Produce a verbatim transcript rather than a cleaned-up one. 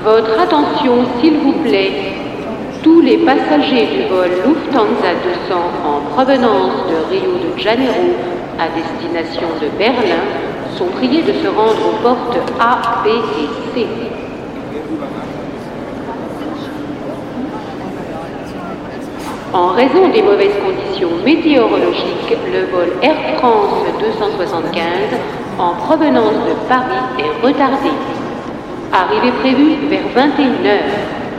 Votre attention, s'il vous plaît. Tous les passagers du vol Lufthansa deux cents en provenance de Rio de Janeiro à destination de Berlin sont priés de se rendre aux portes A, B et C. En raison des mauvaises conditions météorologiques, le vol Air France deux cent soixante-quinze en provenance de Paris est retardé. Arrivée prévue vers vingt et une heures.